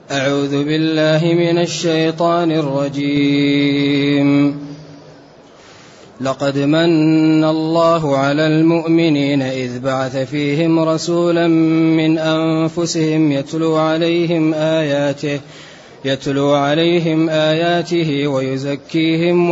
أعوذ بالله من الشيطان الرجيم. لقد من الله على المؤمنين إذ بعث فيهم رسولا من أنفسهم يتلو عليهم آياته ويزكيهم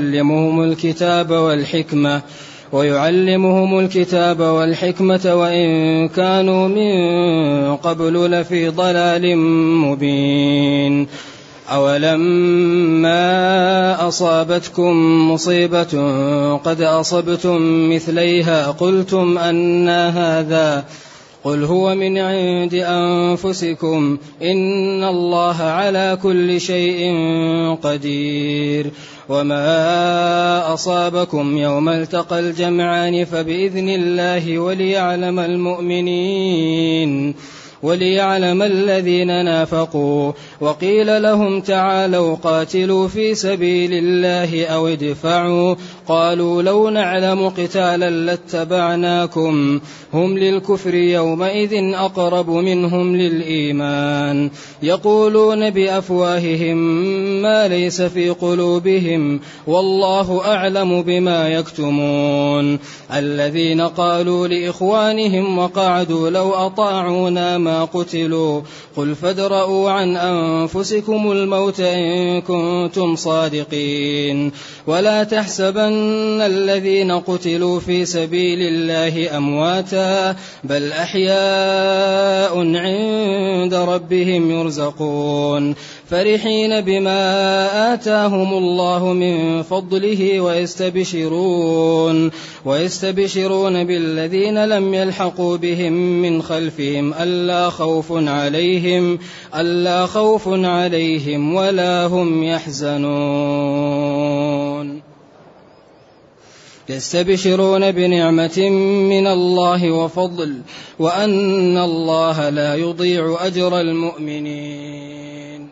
ويعلمهم الكتاب والحكمة وإن كانوا من قبل لفي ضلال مبين. أولما أصابتكم مصيبة قد أصبتم مثليها قلتم أنى هذا قل هو من عند أنفسكم إن الله على كل شيء قدير. وما أصابكم يوم التقى الجمعان فبإذن الله وليعلم الذين نافقوا. وقيل لهم تعالوا قاتلوا في سبيل الله أو ادفعوا قالوا لو نعلم قتالا لاتبعناكم هم للكفر يومئذ أقرب منهم للإيمان يقولون بأفواههم ما ليس في قلوبهم والله أعلم بما يكتمون. الذين قالوا لإخوانهم وقعدوا لو أطاعونا ما قتلوا قل فادرءوا عن أنفسكم الموت إن كنتم صادقين. ولا تحسبن الذين قتلوا في سبيل الله أمواتا بل أحياء عند ربهم يرزقون فرحين بما آتاهم الله من فضله ويستبشرون بالذين لم يلحقوا بهم من خلفهم ألا خوف عليهم ولا هم يحزنون. يستبشرون بنعمة من الله وفضل وأن الله لا يضيع أجر المؤمنين.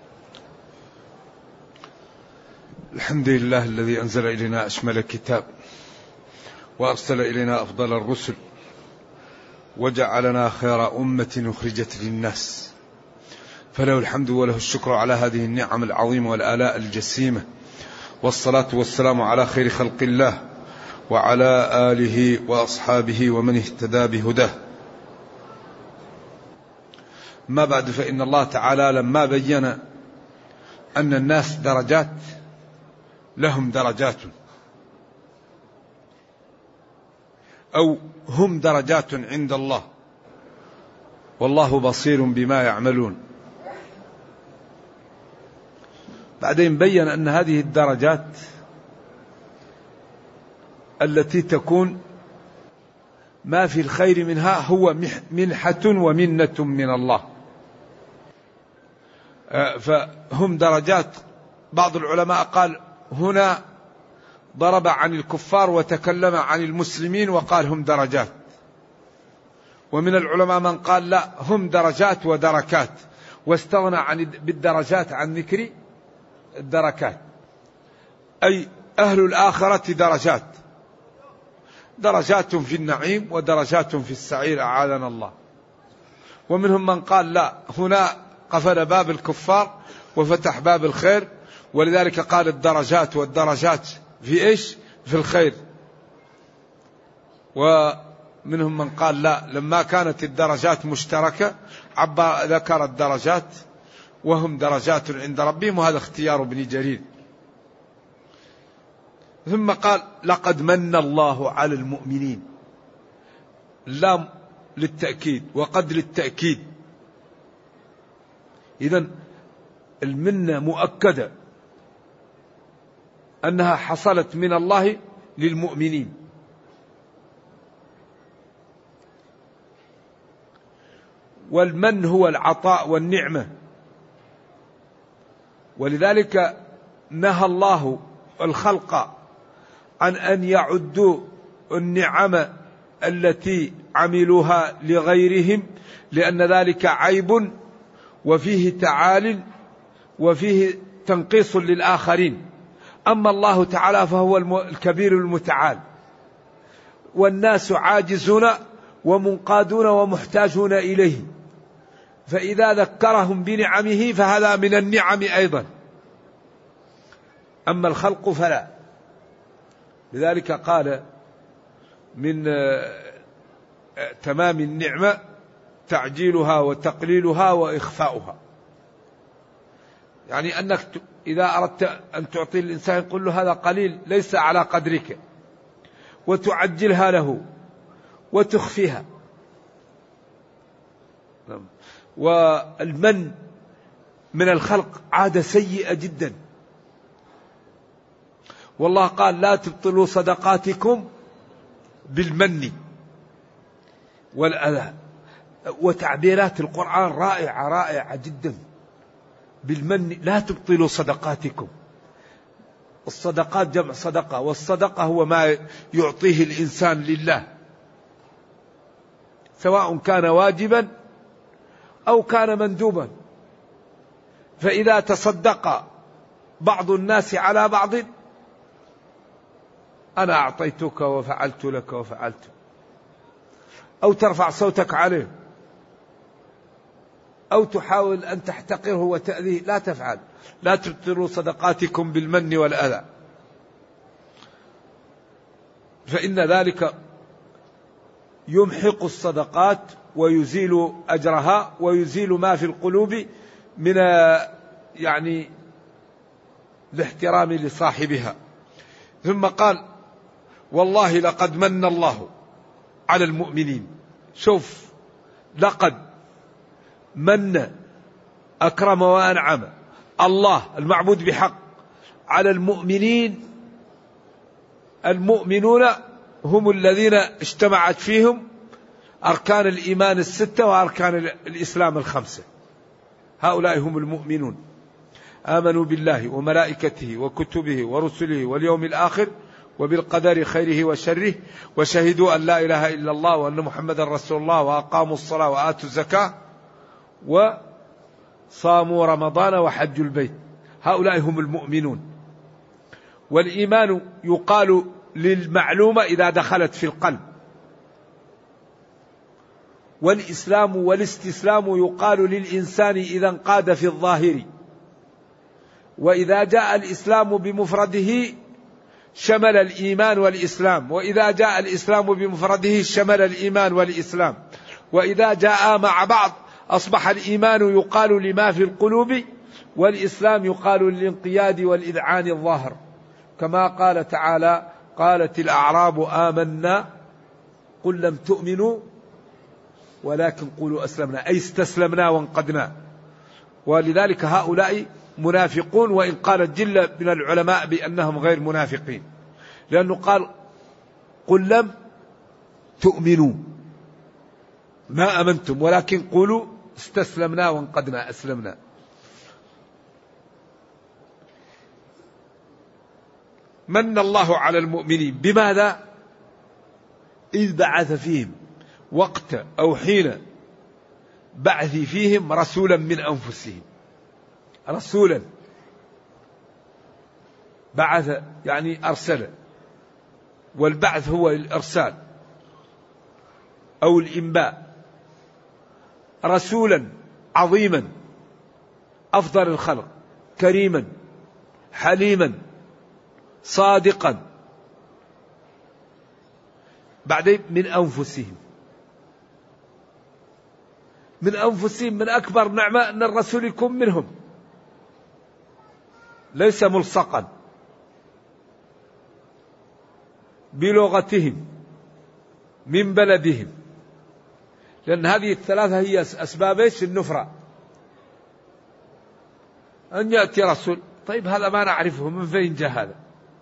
الحمد لله الذي أنزل إلينا أشمل الكتاب وأرسل إلينا أفضل الرسل وجعلنا خير أمة أخرجت للناس فله الحمد وله الشكر على هذه النعم العظيمة والآلاء الجسيمة والصلاة والسلام على خير خلق الله وعلى آله وأصحابه ومن اهتدى بهداه. ما بعد فإن الله تعالى لما بين أن الناس درجات لهم درجات أو هم درجات عند الله والله بصير بما يعملون. بعدين بين أن هذه الدرجات التي تكون ما في الخير منها هو منحة ومنة من الله. فهم درجات. بعض العلماء قال هنا ضرب عن الكفار وتكلم عن المسلمين وقال هم درجات. ومن العلماء من قال لا هم درجات ودركات واستغنى بالدرجات عن ذكر الدركات. أي أهل الآخرة درجات في النعيم ودرجات في السعير أعاذنا الله. ومنهم من قال لا هنا قفل باب الكفار وفتح باب الخير ولذلك قال الدرجات والدرجات في إيش؟ في الخير. ومنهم من قال لا لما كانت الدرجات مشتركة ذكر الدرجات وهم درجات عند ربهم وهذا اختيار ابن جرير. ثم قال لقد من الله على المؤمنين. اللام للتأكيد وقد للتأكيد. إذن المنة مؤكدة أنها حصلت من الله للمؤمنين. والمن هو العطاء والنعمة ولذلك نهى الله الخلق عن أن يعدوا النعم التي عملوها لغيرهم لأن ذلك عيب وفيه تعال وفيه تنقيص للآخرين. أما الله تعالى فهو الكبير المتعال والناس عاجزون ومنقادون ومحتاجون إليه. فإذا ذكرهم بنعمه فهذا من النعم أيضا. أما الخلق فلا. لذلك قال من تمام النعمة تعجيلها وتقليلها وإخفاؤها. يعني أنك إذا أردت أن تعطي الإنسان قل له هذا قليل ليس على قدرك، وتعجلها له وتخفيها. والمن من الخلق عادة سيئة جدا، والله قال لا تبطلوا صدقاتكم بالمن والأذى. وتعبيرات القرآن رائعة جدا. بالمن لا تبطلوا صدقاتكم. الصدقات جمع صدقة، والصدقة هو ما يعطيه الإنسان لله، سواء كان واجبا أو كان مندوبا. فإذا تصدق بعض الناس على بعض، أنا أعطيتك وفعلت لك وفعلت، أو ترفع صوتك عليه، أو تحاول أن تحتقره وتأذيه، لا تفعل. لا تبطلوا صدقاتكم بالمن والأذى، فإن ذلك يمحق الصدقات ويزيل أجرها ويزيل ما في القلوب من يعني الاحترام لصاحبها. ثم قال والله لقد من الله على المؤمنين. شوف، لقد من أكرم وأنعم الله المعبود بحق على المؤمنين. المؤمنون هم الذين اجتمعت فيهم أركان الإيمان 6 وأركان الإسلام 5. هؤلاء هم المؤمنون، آمنوا بالله وملائكته وكتبه ورسله واليوم الآخر وبالقدر خيره وشره، وشهدوا أن لا إله إلا الله وأن محمد رسول الله، وأقاموا الصلاة وآتوا الزكاة وصاموا رمضان وحجوا البيت. هؤلاء هم المؤمنون. والإيمان يقال للمعلومة إذا دخلت في القلب، والإسلام والاستسلام يقال للإنسان إذا انقاد في الظاهر. وإذا جاء الإسلام بمفرده شمل الإيمان والإسلام، وإذا جاء الإسلام بمفرده شمل الإيمان والإسلام، وإذا جاء مع بعض أصبح الإيمان يقال لما في القلوب، والإسلام يقال للانقياد والإذعان الظاهر. كما قال تعالى قالت الأعراب آمنا قل لم تؤمنوا ولكن قولوا أسلمنا، أي استسلمنا وانقدنا. ولذلك هؤلاء منافقون، وإن قال الجل من العلماء بأنهم غير منافقين، لأنه قال قل لم تؤمنوا ما أمنتم ولكن قولوا استسلمنا وانقدنا أسلمنا. من الله على المؤمنين بماذا؟ إذ بعث فيهم وقت أو حين بعث فيهم رسولا من أنفسهم. رسولا بعث يعني أرسل، والبعث هو الإرسال أو الإنباء. رسولا عظيما أفضل الخلق، كريما حليما صادقا، بعدين من أنفسهم. من أنفسهم، من أكبر نعمة أن الرسول يكون منهم، ليس ملصقا بلغتهم من بلدهم، لأن هذه الثلاثة هي أسباب النفرة. أن يأتي رسول، طيب هذا ما نعرفه، من فين جاء هذا؟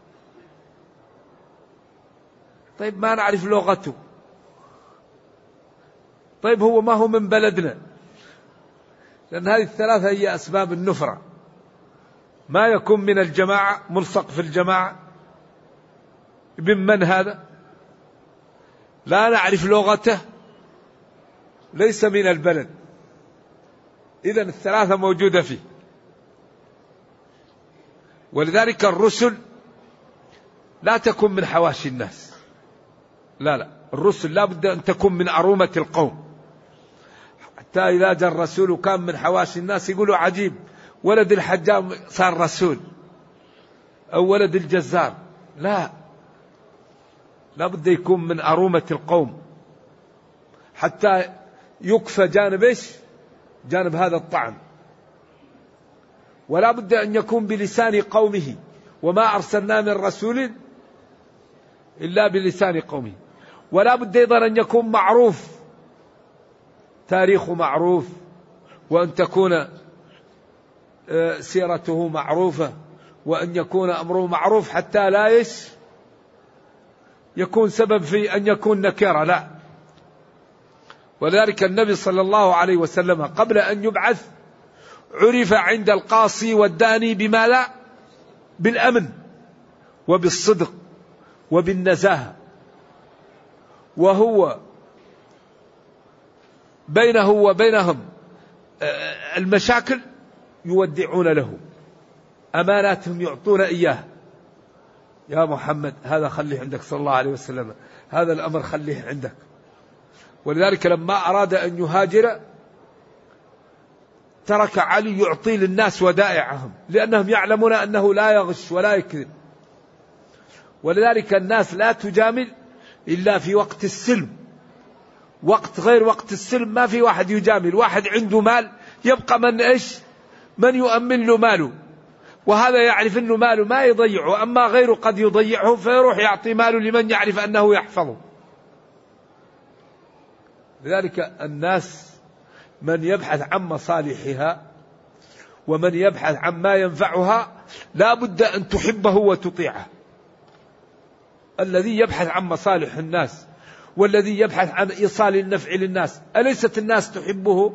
طيب ما نعرف لغته، طيب هو ما هو من بلدنا. لأن هذه الثلاثة هي أسباب النفرة. ما يكون من الجماعة ملصق في الجماعة، من هذا؟ لا نعرف لغته، ليس من البلد. إذن الثلاثة موجودة فيه. ولذلك الرسل لا تكون من حواشي الناس، لا، الرسل لا بد أن تكون من أرومة القوم، حتى إذا جاء الرسول كان من حواشي الناس يقولوا عجيب، ولد الحجام صار رسول أو ولد الجزار. لا بد يكون من أرومة القوم حتى يكفى جانب هذا الطعن. ولا بد أن يكون بلسان قومه، وما أرسلنا من رسول إلا بلسان قومه. ولا بد أيضا أن يكون معروف، تاريخه معروف، وأن تكون سيرته معروفة، وأن يكون أمره معروف حتى لا يكون سبب في أن يكون نكرة. لا. ولذلك النبي صلى الله عليه وسلم قبل أن يبعث عرف عند القاصي والداني بما لا، بالأمن وبالصدق وبالنزاهة، وهو بينه وبينهم المشاكل يودعون له، أماناتهم يعطون إياه. يا محمد هذا خليه عندك صلى الله عليه وسلم، هذا الأمر خليه عندك. ولذلك لما أراد أن يهاجر ترك علي يعطي للناس ودائعهم، لأنهم يعلمون أنه لا يغش ولا يكذب. ولذلك الناس لا تجامل إلا في وقت السلم، وقت غير وقت السلم ما في واحد يجامل. واحد عنده مال يبقى من يؤمن له ماله، وهذا يعرف أنه ماله ما يضيعه، أما غيره قد يضيعه فيروح يعطي ماله لمن يعرف أنه يحفظه. لذلك الناس من يبحث عن مصالحها ومن يبحث عن ما ينفعها لا بد أن تحبه وتطيعه. الذي يبحث عن مصالح الناس والذي يبحث عن إيصال النفع للناس، أليست الناس تحبه؟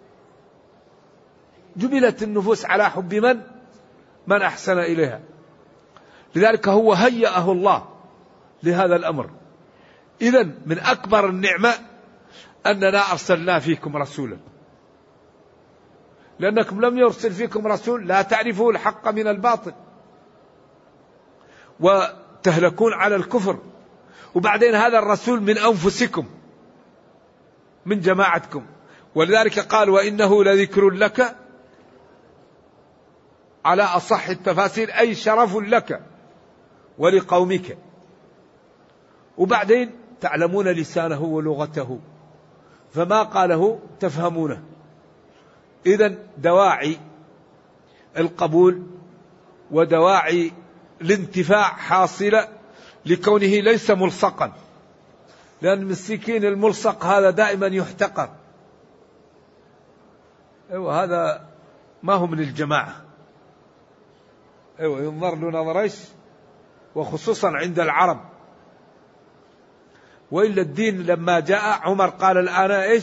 جبلت النفوس على حب من أحسن إليها. لذلك هو هيأه الله لهذا الأمر. إذن من أكبر النعمة أننا أرسلنا فيكم رسولا، لأنكم لم يرسل فيكم رسول لا تعرفوا الحق من الباطل وتهلكون على الكفر. وبعدين هذا الرسول من أنفسكم، من جماعتكم. ولذلك قال وإنه لذكر لك، على أصح التفاسير أي شرف لك ولقومك. وبعدين تعلمون لسانه ولغته، فما قاله تفهمونه. إذن دواعي القبول ودواعي الانتفاع حاصلة لكونه ليس ملصقا، لأن المسكين الملصق هذا دائما يحتقر. هذا ما هو من الجماعة. ينظر له نظر وخصوصا عند العرب. وإلا الدين لما جاء عمر قال الآن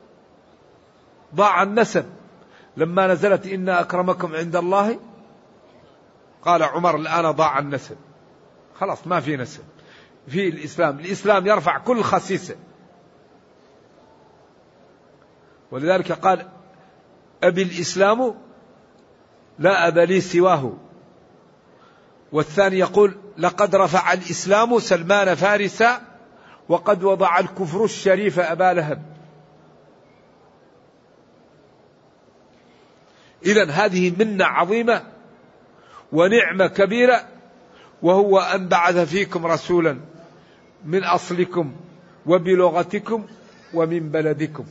ضاع النسب. لما نزلت إن أكرمكم عند الله قال عمر الآن ضاع النسب، خلاص ما في نسب في الإسلام. الإسلام يرفع كل خسيسة. ولذلك قال أبي الإسلام لا أبا لي سواه. والثاني يقول لقد رفع الإسلام سلمان فارسا وقد وضع الكفر الشريف أبا لهب. إذن هذه منة عظيمة ونعمة كبيرة، وهو أن بعث فيكم رسولا من أصلكم وبلغتكم ومن بلدكم.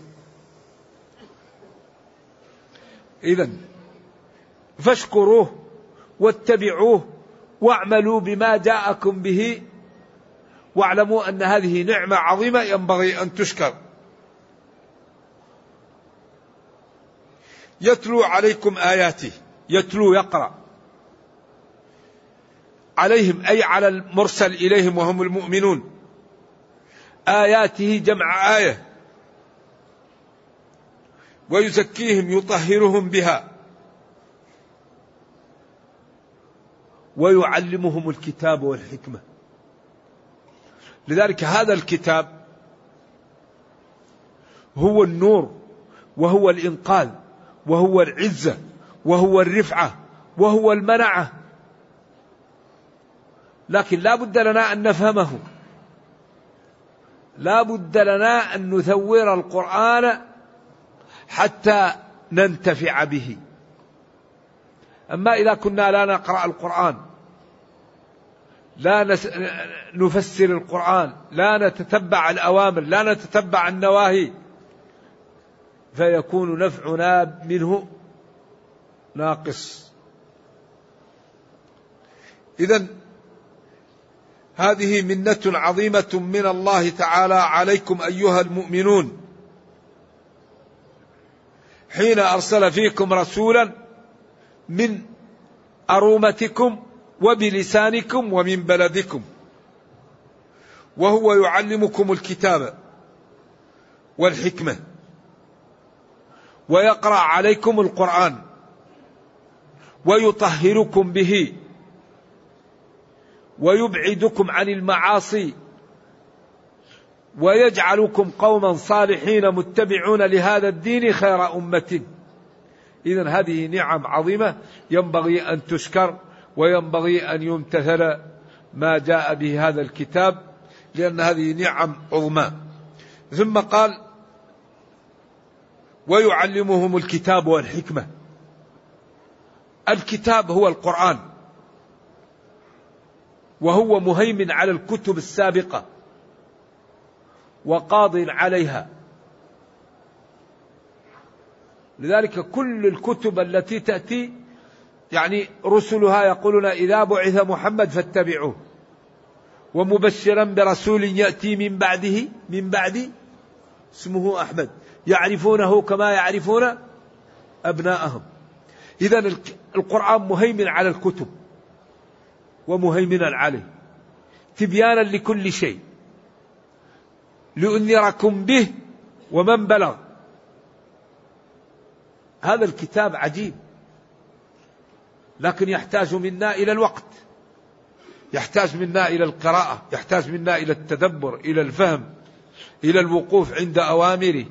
إذن فاشكروه واتبعوه واعملوا بما جاءكم به، واعلموا أن هذه نعمة عظيمة ينبغي أن تشكر. يتلو عليكم آياته، يتلو يقرأ عليهم أي على المرسل إليهم وهم المؤمنون، آياته جمع آية، ويزكيهم يطهرهم بها، ويعلمهم الكتاب والحكمة. لذلك هذا الكتاب هو النور وهو الإنقاذ وهو العزة وهو الرفعة وهو المنعة. لكن لا بد لنا أن نفهمه، لا بد لنا أن نثور القرآن حتى ننتفع به. أما إذا كنا لا نقرأ القرآن، لا نفسر القرآن، لا نتتبع الأوامر، لا نتتبع النواهي، فيكون نفعنا منه ناقص. إذن هذه منة عظيمة من الله تعالى عليكم أيها المؤمنون، حين أرسل فيكم رسولا من أرومتكم وبلسانكم ومن بلدكم، وهو يعلمكم الكتاب والحكمة ويقرأ عليكم القرآن ويطهركم به ويبعدكم عن المعاصي ويجعلكم قوما صالحين متبعون لهذا الدين خير أمة. إذن هذه نعم عظيمة ينبغي أن تشكر، وينبغي أن يمتثل ما جاء به هذا الكتاب، لأن هذه نعم عظمى. ثم قال ويعلمهم الكتاب والحكمة. الكتاب هو القرآن، وهو مهيمن على الكتب السابقة وقاض عليها. لذلك كل الكتب التي تأتي يعني رسلها يقولون إذا بعث محمد فاتبعوه، ومبشرا برسول يأتي من بعد اسمه أحمد يعرفونه كما يعرفون أبناءهم. إذن القرآن مهيمن على الكتب ومهيمنا عليه تبيانا لكل شيء، لأنذركم به ومن بلغ. هذا الكتاب عجيب، لكن يحتاج منا إلى الوقت، يحتاج منا إلى القراءة، يحتاج منا إلى التدبر، إلى الفهم، إلى الوقوف عند أوامره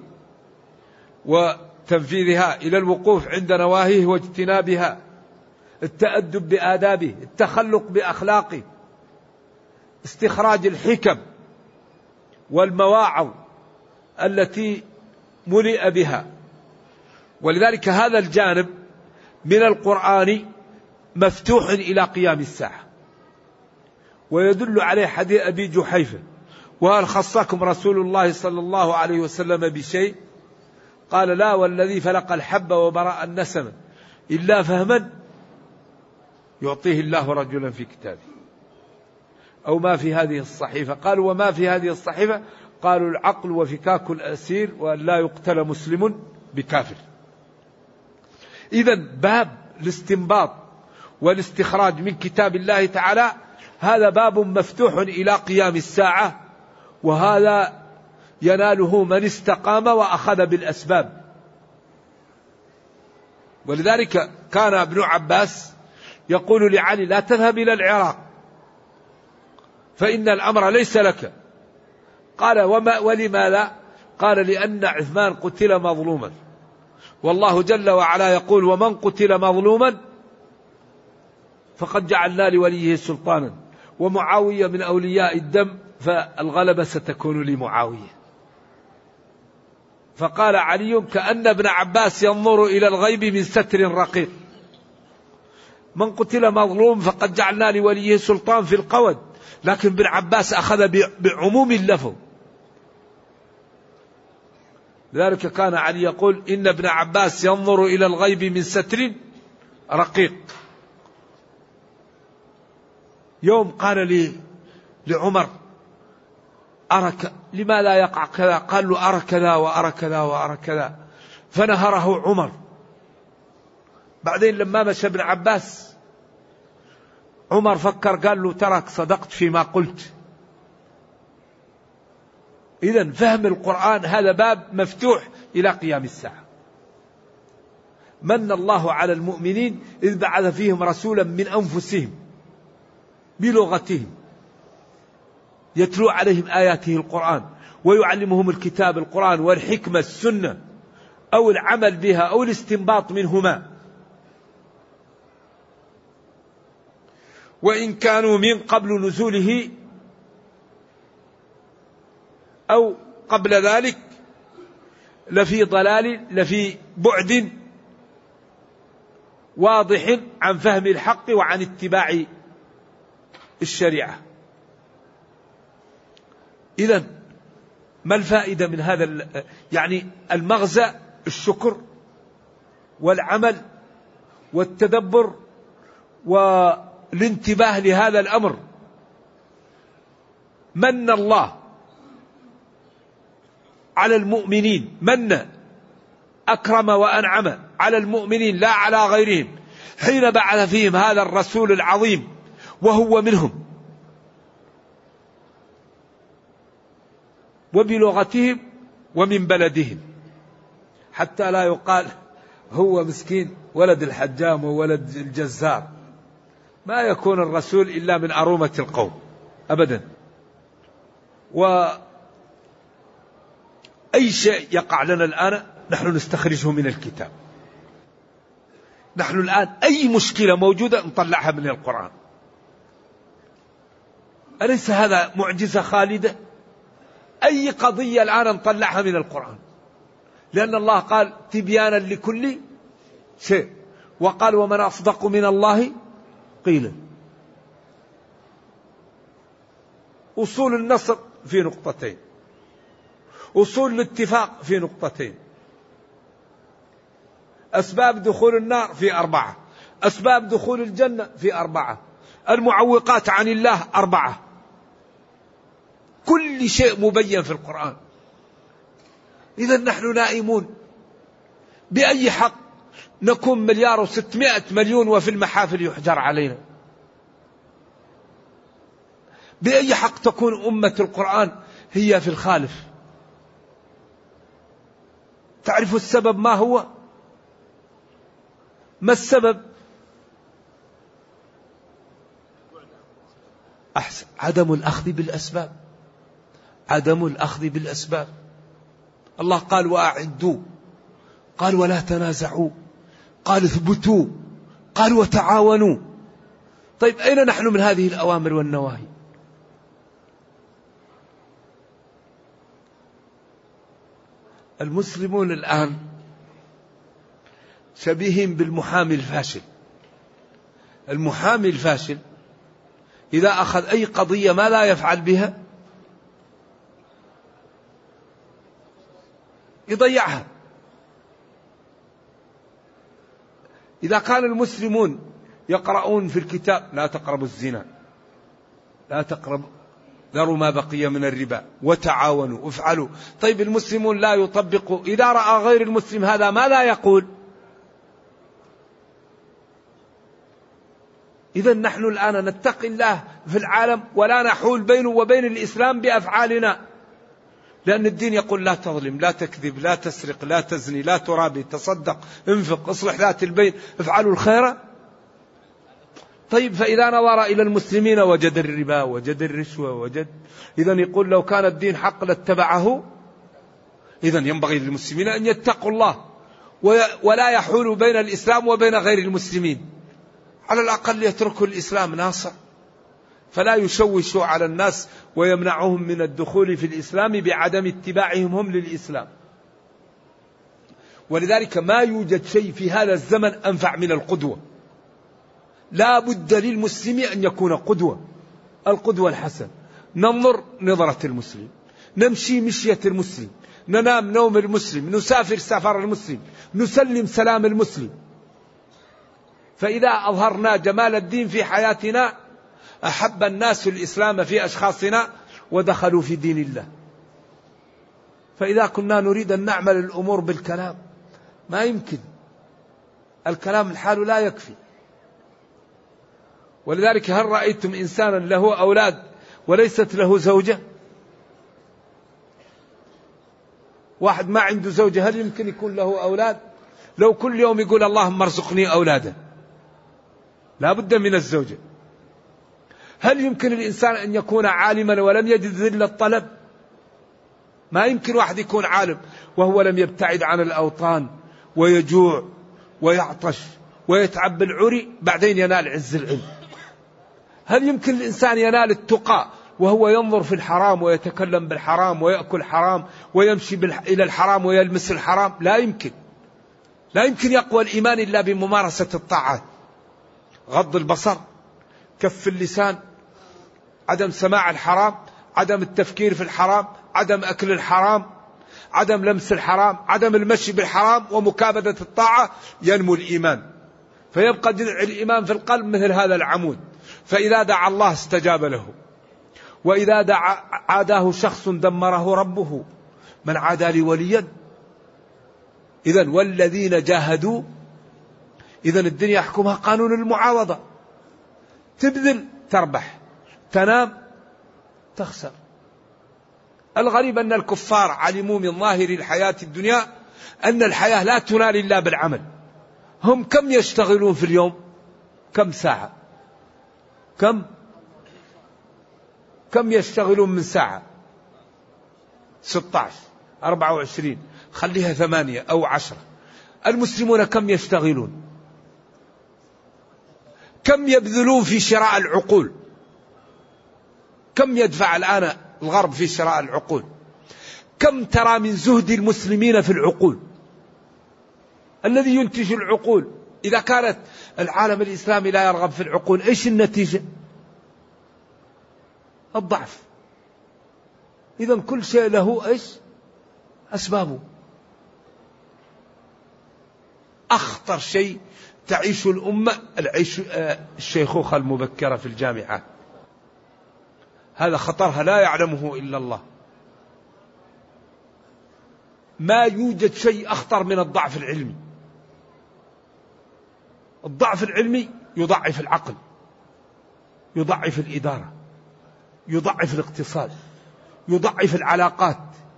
وتنفيذها، إلى الوقوف عند نواهيه واجتنابها، التأدب بآدابه، التخلق بأخلاقه، استخراج الحكم والمواعظ التي ملئ بها. ولذلك هذا الجانب من القرآن مفتوح إلى قيام الساعة. ويدل عليه حديث أبي جحيفة: وهل خصكم رسول الله صلى الله عليه وسلم بشيء؟ قال: لا والذي فلق الحب وبرأ النسم إلا فهما يعطيه الله رجلا في كتابه، أو ما في هذه الصحيفة. قالوا: وما في هذه الصحيفة؟ قالوا: العقل وفكاك الأسير وأن لا يقتل مسلم بكافر. إذن باب الاستنباط والاستخراج من كتاب الله تعالى هذا باب مفتوح إلى قيام الساعة، وهذا يناله من استقام وأخذ بالأسباب. ولذلك كان ابن عباس يقول لعلي: لا تذهب إلى العراق فإن الأمر ليس لك. قال: ولماذا؟ قال: لأن عثمان قتل مظلوما، والله جل وعلا يقول: ومن قتل مظلوما فقد جعلنا لوليه سلطانا، ومعاوية من أولياء الدم، فالغلبة ستكون لمعاوية. فقال علي: كأن ابن عباس ينظر إلى الغيب من ستر رقيق. من قتل مظلوم فقد جعلنا لوليه سلطان في القود، لكن ابن عباس أخذ بعموم اللفظ. لذلك كان علي يقول: إن ابن عباس ينظر إلى الغيب من ستر رقيق. يوم قال لعمر: لما لا يقع كذا؟ قال له: أرى كذا وأرى كذا وأرى كذا، فنهره عمر. بعدين لما مشى ابن عباس عمر فكر، قال له: ترك صدقت فيما قلت. إذن فهم القرآن هذا باب مفتوح إلى قيام الساعة. من الله على المؤمنين إذ بعث فيهم رسولا من أنفسهم بلغتهم يتلو عليهم آياته القرآن ويعلمهم الكتاب القرآن والحكمة السنة، أو العمل بها أو الاستنباط منهما. وإن كانوا من قبل نزوله أو قبل ذلك لفي ضلال، لفي بعد واضح عن فهم الحق وعن اتباع الشريعة. إذن ما الفائدة من هذا؟ يعني المغزى الشكر والعمل والتدبر والانتباه لهذا الأمر. من الله على المؤمنين، من أكرم وأنعم على المؤمنين لا على غيرهم، حين بعث فيهم هذا الرسول العظيم وهو منهم وبلغتهم ومن بلدهم، حتى لا يقال هو مسكين ولد الحجام وولد الجزار. ما يكون الرسول إلا من أرومة القوم أبدا. وأي شيء يقع لنا الآن نحن نستخرجه من الكتاب. نحن الآن أي مشكلة موجودة نطلعها من القرآن. أليس هذا معجزة خالدة؟ أي قضية الآن نطلعها من القرآن، لأن الله قال تبيانا لكل شيء، وقال ومن أصدق من الله قيلا. أصول النصر في نقطتين، أصول الاتفاق في نقطتين، أسباب دخول النار في 4، أسباب دخول الجنة في 4، المعوقات عن الله 4. كل شيء مبين في القرآن. إذا نحن نائمون. بأي حق نكون 1,600,000,000 وفي المحافل يحجر علينا؟ بأي حق تكون أمة القرآن هي في الخالف؟ تعرف السبب ما هو؟ ما السبب؟ أحسن، عدم الأخذ بالأسباب، عدم الأخذ بالأسباب. الله قال وأعدوا، قال ولا تنازعوا، قال اثبتوا، قال وتعاونوا. طيب أين نحن من هذه الأوامر والنواهي؟ المسلمون الآن شبيهين بالمحامي الفاشل. المحامي الفاشل إذا أخذ أي قضية ما لا يفعل بها؟ يضيعها. إذا كان المسلمون يقرؤون في الكتاب لا تقربوا الزنا، لا تقربوا، ذروا ما بقي من الربا، وتعاونوا، افعلوا. طيب المسلمون لا يطبقوا، إذا رأى غير المسلم هذا ما لا يقول؟ إذا نحن الآن نتقي الله في العالم ولا نحول بينه وبين الإسلام بأفعالنا، لأن الدين يقول لا تظلم، لا تكذب، لا تسرق، لا تزني، لا ترابي، تصدق، انفق، اصلح ذات البين، افعلوا الخير. طيب فإذا نظر إلى المسلمين وجد الربا، وجد الرشوة، وجد، إذا يقول لو كان الدين حق لاتبعه. إذا ينبغي للمسلمين أن يتقوا الله ولا يحولوا بين الإسلام وبين غير المسلمين، على الأقل يتركوا الإسلام ناصع، فلا يشوشوا على الناس ويمنعهم من الدخول في الإسلام بعدم اتباعهم هم للإسلام. ولذلك ما يوجد شيء في هذا الزمن أنفع من القدوة. لا بد للمسلم أن يكون قدوة، القدوة الحسن. ننظر نظرة المسلم، نمشي مشية المسلم، ننام نوم المسلم، نسافر سفر المسلم، نسلم سلام المسلم. فإذا أظهرنا جمال الدين في حياتنا أحب الناس الإسلام في أشخاصنا ودخلوا في دين الله. فإذا كنا نريد أن نعمل الأمور بالكلام ما يمكن، الكلام الحال لا يكفي. ولذلك هل رأيتم إنسانا له أولاد وليست له زوجة؟ واحد ما عنده زوجة هل يمكن يكون له أولاد؟ لو كل يوم يقول اللهم ارزقني أولادا، لا بد من الزوجة. هل يمكن الإنسان أن يكون عالما ولم يجد ذل الطلب؟ ما يمكن واحد يكون عالم وهو لم يبتعد عن الأوطان ويجوع ويعطش ويتعب بالعري بعدين ينال عز العلم. هل يمكن الإنسان ينال التقى وهو ينظر في الحرام ويتكلم بالحرام ويأكل حرام ويمشي إلى الحرام ويلمس الحرام، لا يمكن يقوى الإيمان إلا بممارسة الطاعات. غض البصر، كف اللسان، عدم سماع الحرام، عدم التفكير في الحرام، عدم أكل الحرام، عدم لمس الحرام، عدم المشي بالحرام، ومكابدة الطاعة، ينمو الإيمان. فيبقى جذع الإيمان في القلب مثل هذا العمود، فإذا دعا الله استجاب له، وإذا عاداه شخص دمره ربه. من عادى لي وليا، إذن والذين جاهدوا، إذن الدنيا يحكمها قانون المعاوضة، تبذل تربح، تنام تخسر. الغريب أن الكفار علموا من ظاهر الحياة الدنيا أن الحياة لا تنال إلا بالعمل. هم كم يشتغلون في اليوم؟ كم ساعة؟ كم يشتغلون من ساعة؟ 16 24 خليها 8 أو 10. المسلمون كم يشتغلون؟ كم يبذلون في شراء العقول؟ كم يدفع الآن الغرب في شراء العقول؟ كم ترى من زهد المسلمين في العقول؟ الذي ينتج العقول، إذا كانت العالم الإسلامي لا يرغب في العقول، إيش النتيجة؟ الضعف. إذن كل شيء له إيش؟ أسبابه. أخطر شيء تعيش الأمة الشيخوخة المبكرة في الجامعات. هذا خطرها لا يعلمه إلا الله. ما يوجد شيء أخطر من الضعف العلمي. الضعف العلمي يضعف العقل، يضعف الإدارة، يضعف الاقتصاد، يضعف العلاقات،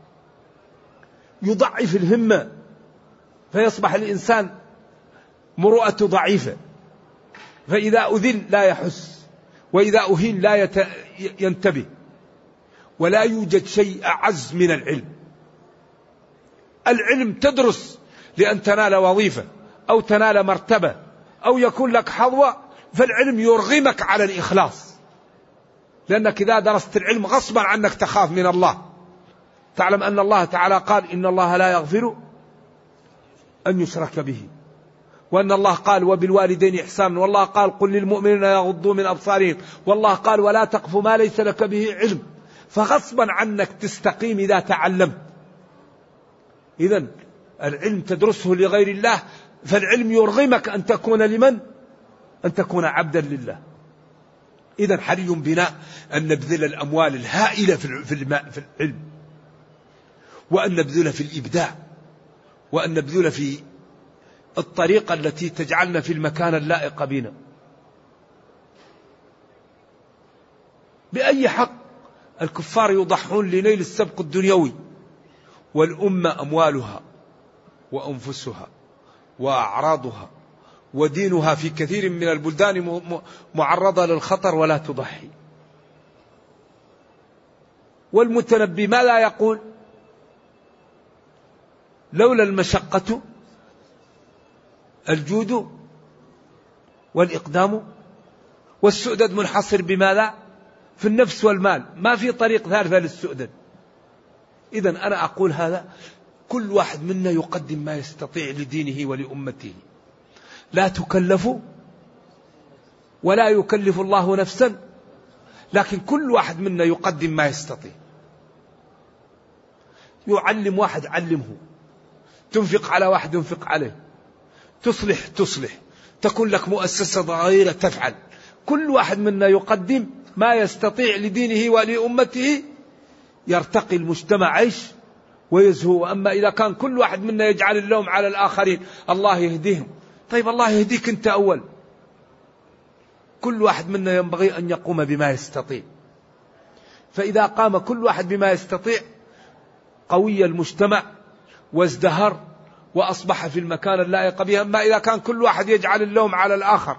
يضعف الهمة، فيصبح الإنسان مروءته ضعيفة، فإذا أذل لا يحس، وإذا أهين لا ينتبه. ولا يوجد شيء أعز من العلم. العلم تدرس لأن تنال وظيفة أو تنال مرتبة أو يكون لك حظوة، فالعلم يرغمك على الإخلاص، لأنك إذا درست العلم غصبا عنك تخاف من الله. تعلم أن الله تعالى قال إن الله لا يغفر أن يشرك به، وأن الله قال وبالوالدين إحسانا، والله قال قل للمؤمنين يغضوا من أبصارهم، والله قال ولا تقف ما ليس لك به علم. فغصبا عنك تستقيم إذا تعلمت. إذن العلم تدرسه لغير الله، فالعلم يرغمك أن تكون لمن؟ أن تكون عبدا لله. إذن حري بنا أن نبذل الأموال الهائلة في العلم، وأن نبذل في الإبداع، وأن نبذل في الطريقة التي تجعلنا في المكان اللائق بنا. بأي حق الكفار يضحون لنيل السبق الدنيوي، والأمة أموالها وأنفسها وأعراضها ودينها في كثير من البلدان معرضة للخطر ولا تضحي. والمتنبي ما لا يقول؟ لولا المشقة الجود والإقدام. والسؤدد منحصر بماذا؟ في النفس والمال، ما في طريق ثالثة للسؤدد. إذن أنا أقول هذا، كل واحد منا يقدم ما يستطيع لدينه ولأمته. لا تكلفوا ولا يكلف الله نفسا، لكن كل واحد منا يقدم ما يستطيع. يعلم واحد علمه، تنفق على واحد ينفق عليه، تصلح، تكون لك مؤسسة صغيرة تفعل. كل واحد منا يقدم ما يستطيع لدينه ولأمته، يرتقي المجتمع عيش ويزهو. أما إذا كان كل واحد منا يجعل اللوم على الآخرين، الله يهديهم، طيب الله يهديك أنت أول. كل واحد منا ينبغي أن يقوم بما يستطيع، فإذا قام كل واحد بما يستطيع قوي المجتمع وازدهر وأصبح في المكان اللائق به. أما إذا كان كل واحد يجعل اللوم على الآخر،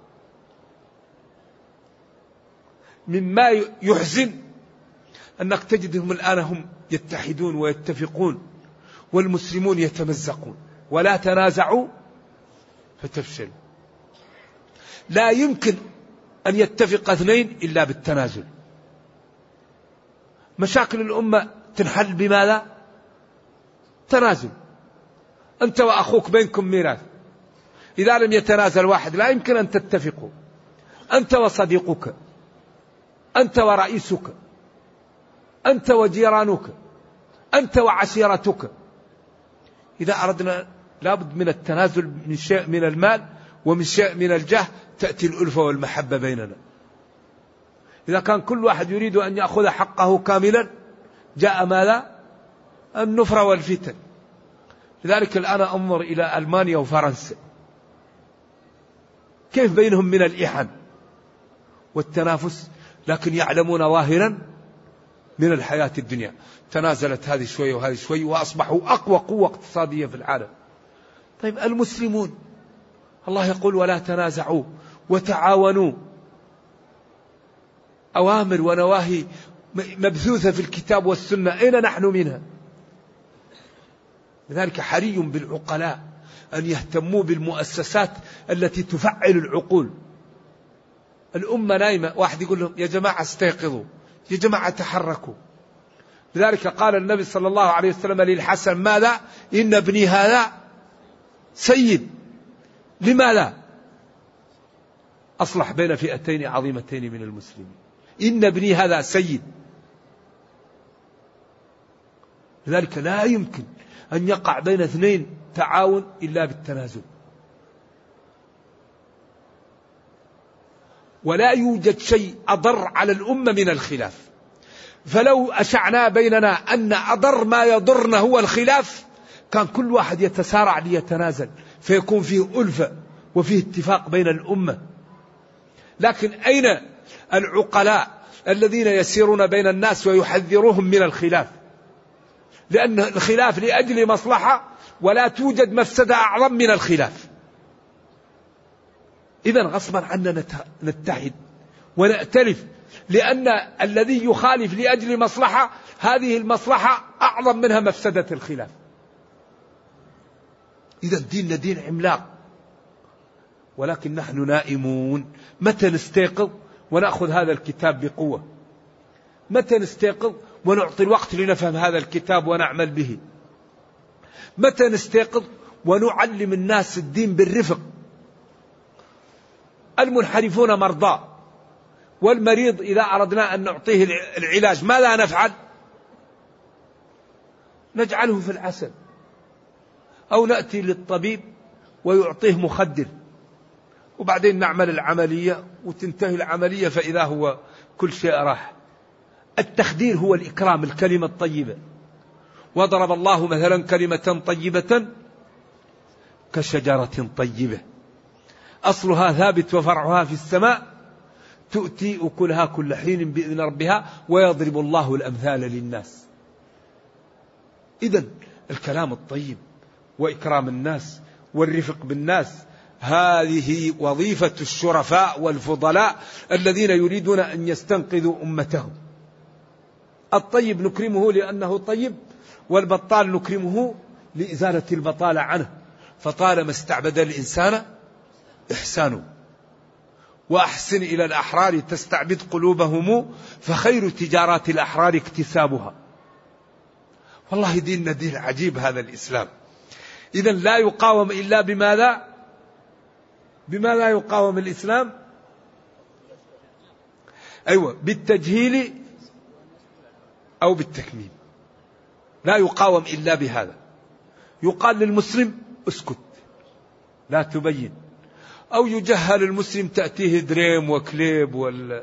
مما يحزن أنك تجدهم الآن هم يتحدون ويتفقون، والمسلمون يتمزقون. ولا تنازعوا فتفشلوا. لا يمكن أن يتفق اثنين إلا بالتنازل. مشاكل الأمة تنحل بماذا؟ تنازل. أنت وأخوك بينكم ميراث، إذا لم يتنازل واحد لا يمكن أن تتفقوا. أنت وصديقك، أنت ورئيسك، أنت وجيرانك، أنت وعشيرتك. إذا أردنا لابد من التنازل من شيء من المال ومن شيء من الجاه، تأتي الألفة والمحبة بيننا. إذا كان كل واحد يريد أن يأخذ حقه كاملا جاء ماذا؟ النفرة والفتن. لذلك الآن أنظر إلى ألمانيا وفرنسا كيف بينهم من الإحن والتنافس، لكن يعلمون ظاهرا من الحياة الدنيا. تنازلت هذه شوية وهذه شوية وأصبحوا أقوى قوة اقتصادية في العالم. طيب المسلمون الله يقول ولا تنازعوا وتعاونوا، أوامر ونواهي مبثوثة في الكتاب والسنة، أين نحن منها؟ لذلك حري بالعقلاء أن يهتموا بالمؤسسات التي تفعل العقول. الأمة نايمة، واحد يقول لهم يا جماعة استيقظوا، يا جماعة تحركوا. لذلك قال النبي صلى الله عليه وسلم للحسن ماذا؟ إن ابني هذا سيد. لماذا؟ أصلح بين فئتين عظيمتين من المسلمين. إن ابني هذا سيد. لذلك لا يمكن أن يقع بين اثنين تعاون إلا بالتنازل. ولا يوجد شيء أضر على الأمة من الخلاف. فلو أشعنا بيننا أن أضر ما يضرنا هو الخلاف كان كل واحد يتسارع ليتنازل، فيكون فيه ألفة وفيه اتفاق بين الأمة. لكن أين العقلاء الذين يسيرون بين الناس ويحذروهم من الخلاف؟ لأن الخلاف لأجل مصلحة، ولا توجد مفسدة أعظم من الخلاف. إذن غصبا عنا نتحد ونأتلف، لأن الذي يخالف لأجل مصلحة هذه المصلحة أعظم منها مفسدة الخلاف. إذن ديننا دين عملاق، ولكن نحن نائمون. متى نستيقظ ونأخذ هذا الكتاب بقوة؟ متى نستيقظ ونعطي الوقت لنفهم هذا الكتاب ونعمل به؟ متى نستيقظ ونعلم الناس الدين بالرفق؟ المنحرفون مرضى، والمريض إذا أردنا أن نعطيه العلاج ماذا نفعل؟ نجعله في العسل، أو نأتي للطبيب ويعطيه مخدر، وبعدين نعمل العملية وتنتهي العملية فإذا هو كل شيء راح. التخدير هو الإكرام، الكلمة الطيبة. وضرب الله مثلا كلمة طيبة كشجرة طيبة أصلها ثابت وفرعها في السماء تؤتي أكلها كل حين بإذن ربها ويضرب الله الأمثال للناس. إذن الكلام الطيب وإكرام الناس والرفق بالناس هذه وظيفة الشرفاء والفضلاء الذين يريدون أن يستنقذوا أمتهم. الطيب نكرمه لأنه طيب، والبطال نكرمه لإزالة البطالة عنه. فطالما استعبد الإنسان إحسانه، وأحسن إلى الأحرار تستعبد قلوبهم، فخير تجارات الأحرار اكتسابها. والله ديننا دين عجيب هذا الإسلام. إذن لا يقاوم إلا بماذا؟ بماذا يقاوم الإسلام؟ أيوة، بالتجهيل أو بالتكميم. لا يقاوم إلا بهذا. يقال للمسلم اسكت لا تبين، أو يجهل المسلم تأتيه دريم وكليب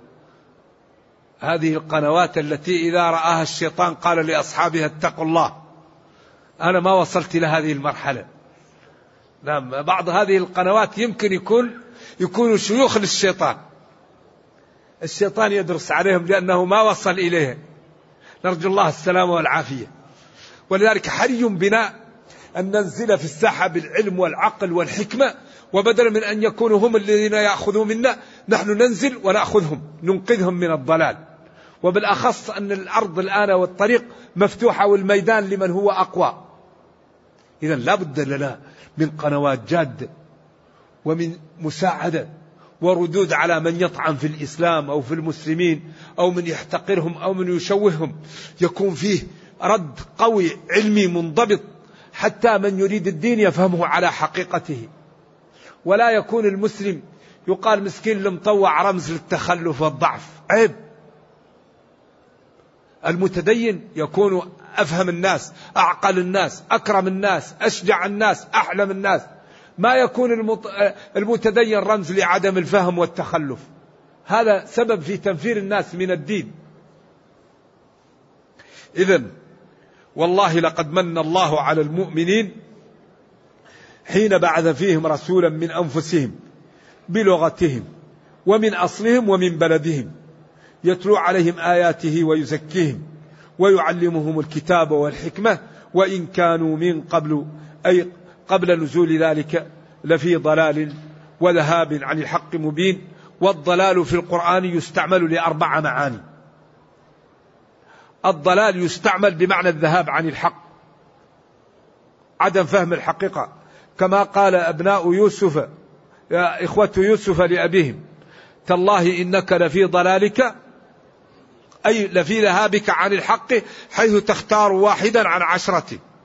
هذه القنوات التي إذا رآها الشيطان قال لأصحابها اتقوا الله. أنا ما وصلت إلى هذه المرحلة. نعم، بعض هذه القنوات يمكن يكونوا شيوخ للشيطان، الشيطان يدرس عليهم لأنه ما وصل إليها. نرجو الله السلامة والعافية. ولذلك حري بنا أن ننزل في الساحة بالعلم والعقل والحكمة، وبدلا من أن يكونوا هم الذين يأخذوا منا نحن ننزل ونأخذهم ننقذهم من الضلال. وبالأخص أن الأرض الآن والطريق مفتوحة والميدان لمن هو أقوى. إذن لا بد لنا من قنوات جادة ومن مساعدة وردود على من يطعن في الإسلام أو في المسلمين أو من يحتقرهم أو من يشوههم، يكون فيه رد قوي علمي منضبط حتى من يريد الدين يفهمه على حقيقته، ولا يكون المسلم يقال مسكين المطوع رمز للتخلف والضعف. عيب. المتدين يكون أفهم الناس، أعقل الناس، أكرم الناس، أشجع الناس، أحلم الناس. ما يكون المتدين رمز لعدم الفهم والتخلف، هذا سبب في تنفير الناس من الدين. إذن والله لقد من الله على المؤمنين حين بعث فيهم رسولا من أنفسهم بلغتهم ومن أصلهم ومن بلدهم يتلو عليهم آياته ويزكيهم ويعلمهم الكتاب والحكمة وإن كانوا من قبل أي قبل نزول ذلك لفي ضلال وذهاب عن الحق مبين. والضلال في القرآن يستعمل ل4 معاني. الضلال يستعمل بمعنى الذهاب عن الحق، عدم فهم الحقيقة، كما قال أبناء يوسف يا إخوة يوسف لأبيهم تالله إنك لفي ضلالك أي لفي ذهابك عن الحق حيث تختار واحدا عن 10.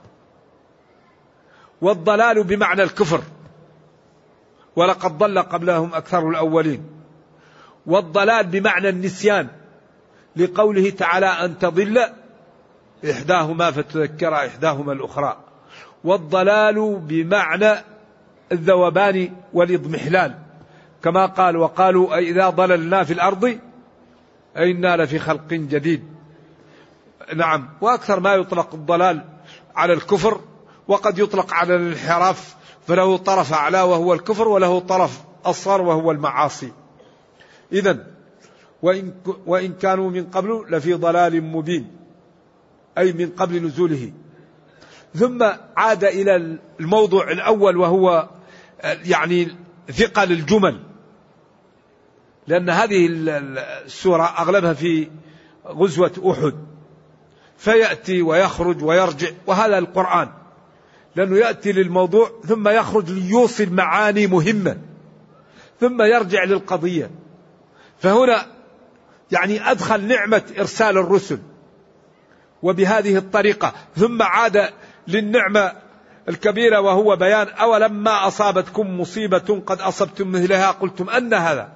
والضلال بمعنى الكفر، ولقد ضل قبلهم أكثر الأولين. والضلال بمعنى النسيان، لقوله تعالى أن تضل إحداهما فتذكر إحداهما الأخرى. والضلال بمعنى الذوبان والإضمحلال، كما قال وقالوا إذا ضللنا في الأرض أئنا لفي خلق جديد. نعم. وأكثر ما يطلق الضلال على الكفر، وقد يطلق على الانحراف، فله طرف أعلى وهو الكفر وله طرف أصغر وهو المعاصي. إذن وإن كانوا من قبل لفي ضلال مبين أي من قبل نزوله. ثم عاد إلى الموضوع الأول وهو يعني ثقل الجمل، لأن هذه السورة أغلبها في غزوة أحد، فيأتي ويخرج ويرجع، وهذا القرآن لأنه يأتي للموضوع ثم يخرج ليوصل معاني مهمة ثم يرجع للقضية. فهنا يعني أدخل نعمة إرسال الرسل وبهذه الطريقة، ثم عاد للنعمة الكبيرة وهو بيان أولما أصابتكم مصيبة قد أصبتم مثلها قلتم أن هذا،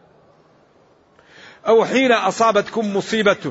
أو حين أصابتكم مصيبة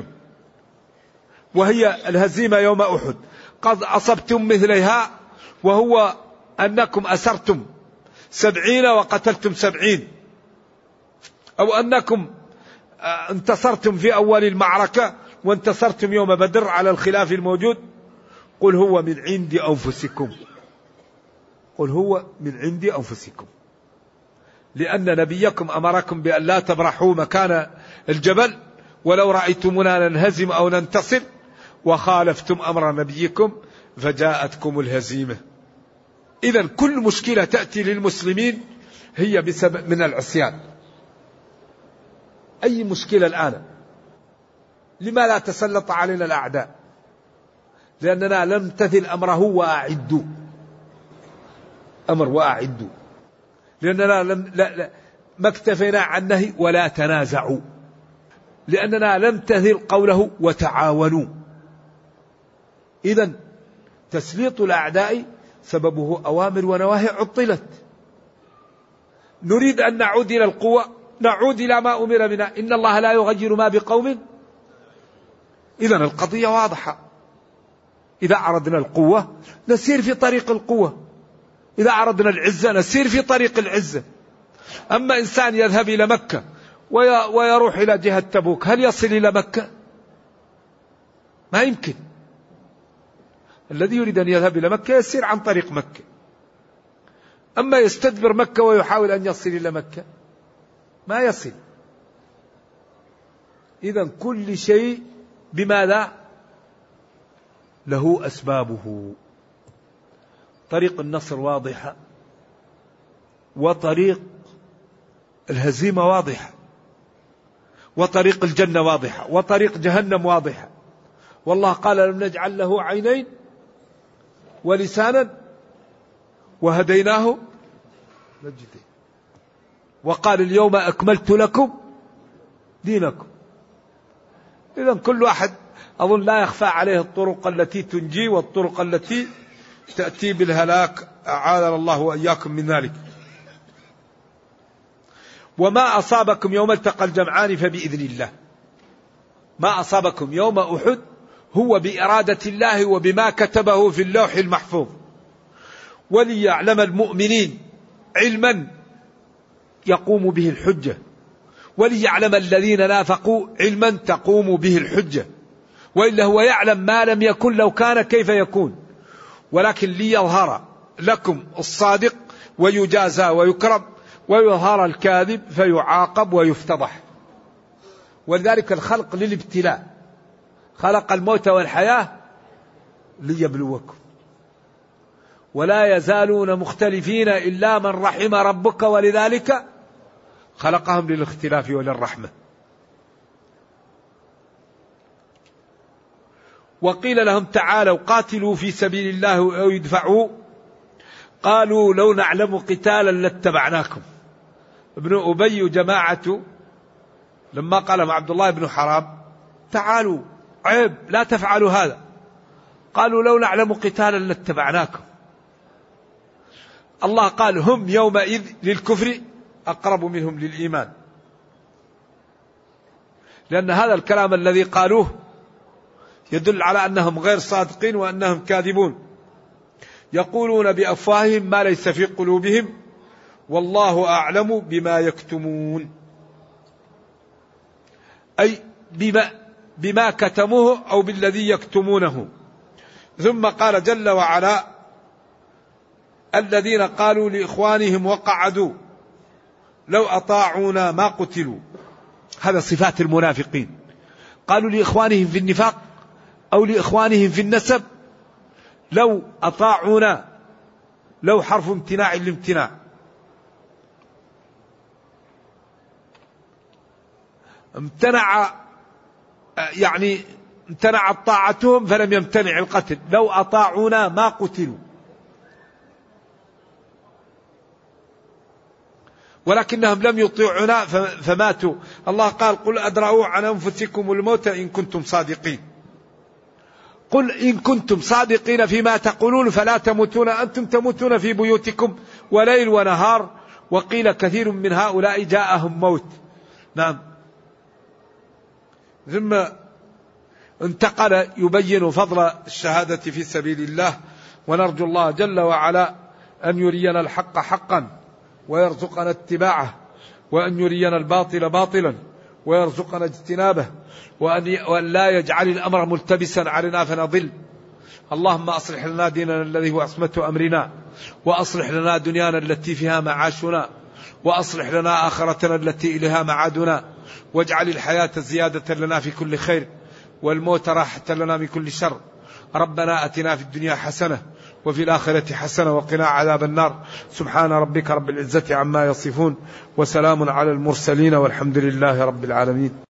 وهي الهزيمة يوم أحد قد أصبتم مثلها، وهو أنكم أسرتم 70 وقتلتم 70، أو أنكم انتصرتم في أول المعركة وانتصرتم يوم بدر على الخلاف الموجود. قل هو من عند أنفسكم، قل هو من عند أنفسكم، لأن نبيكم أمركم بأن لا تبرحوا مكان الجبل ولو رأيتمونا ننهزم أو ننتصر، وخالفتم أمر نبيكم فجاءتكم الهزيمة. إذن كل مشكلة تأتي للمسلمين هي بسبب من العصيان. أي مشكلة الآن لما لا تسلط علينا الأعداء؟ لأننا لم نمتثل أمره وأعدوا، أمر وأعدوا، لأننا ما اكتفينا عن نهي ولا تنازعوا، لأننا لم نمتثل قوله وتعاونوا. إذن تسليط الأعداء سببه أوامر ونواهي عطلت. نريد أن نعود إلى القوة، نعود إلى ما أمر بنا، إن الله لا يغير ما بقوم. إذن القضية واضحة، إذا أردنا القوة نسير في طريق القوة، إذا أردنا العزة نسير في طريق العزة. أما إنسان يذهب إلى مكة ويروح إلى جهة تبوك، هل يصل إلى مكة؟ ما يمكن. الذي يريد أن يذهب إلى مكة يسير عن طريق مكة، أما يستدبر مكة ويحاول أن يصل إلى مكة ما يصل. إذن كل شيء بماذا؟ له أسبابه. طريق النصر واضحة، وطريق الهزيمة واضحة، وطريق الجنة واضحة، وطريق جهنم واضحة. والله قال لم نجعل له عينين ولسانا وهديناه نجدين. وقال اليوم أكملت لكم دينكم. إذا كل واحد أظن لا يخفى عليه الطرق التي تنجي والطرق التي تأتي بالهلاك، أعاذنا الله وإياكم من ذلك. وما أصابكم يوم التقى الجمعان فبإذن الله. ما أصابكم يوم أحد هو بإرادة الله وبما كتبه في اللوح المحفوظ. وليعلم المؤمنين علما يقوم به الحجة، وليعلم الذين نافقوا علما تقوم به الحجة، وإلا هو يعلم ما لم يكن لو كان كيف يكون، ولكن ليظهر لكم الصادق ويجازى ويكرم، ويظهر الكاذب فيعاقب ويفتضح. ولذلك الخلق للابتلاء، خلق الموت والحياة ليبلوكم، ولا يزالون مختلفين إلا من رحم ربك، ولذلك خلقهم للاختلاف وللرحمة. وقيل لهم تعالوا قاتلوا في سبيل الله أو يدفعوا، قالوا لو نعلم قتالا لاتبعناكم. ابن أبي وجماعته لما قال مع عبد الله بن حرام تعالوا عيب لا تفعلوا هذا، قالوا لو نعلم قتالا لاتبعناكم. الله قال هم يومئذ للكفر أقرب منهم للإيمان، لأن هذا الكلام الذي قالوه يدل على أنهم غير صادقين وأنهم كاذبون. يقولون بأفواههم ما ليس في قلوبهم والله أعلم بما يكتمون، أي بما كتموه أو بالذي يكتمونه. ثم قال جل وعلا الذين قالوا لإخوانهم وقعدوا لو أطاعونا ما قتلوا. هذا صفات المنافقين، قالوا لإخوانهم في النفاق أو لإخوانهم في النسب لو أطاعونا، لو حرف امتناع الامتناع، يعني امتنعت طاعتهم فلم يمتنع القتل. لو أطاعونا ما قتلوا، ولكنهم لم يطيعونا فماتوا. الله قال قل أدرأوا عن أنفسكم الموت إن كنتم صادقين. قل إن كنتم صادقين فيما تقولون فلا تموتون، أنتم تموتون في بيوتكم وليل ونهار، وقيل كثير من هؤلاء جاءهم موت. نعم. ثم انتقل يبين فضل الشهادة في سبيل الله، ونرجو الله جل وعلا أن يرينا الحق حقا ويرزقنا اتباعه، وأن يرينا الباطل باطلا ويرزقنا اجتنابه، وأن لا يجعل الأمر ملتبسا علينا فنضل. اللهم أصلح لنا ديننا الذي هو عصمة أمرنا، وأصلح لنا دنيانا التي فيها معاشنا، وأصلح لنا آخرتنا التي إليها معادنا، واجعل الحياة زيادة لنا في كل خير والموت راحة لنا من كل شر. ربنا أتنا في الدنيا حسنة وفي الآخرة حسنة وقنا عذاب النار. سبحان ربك رب العزة عما يصفون، وسلام على المرسلين، والحمد لله رب العالمين.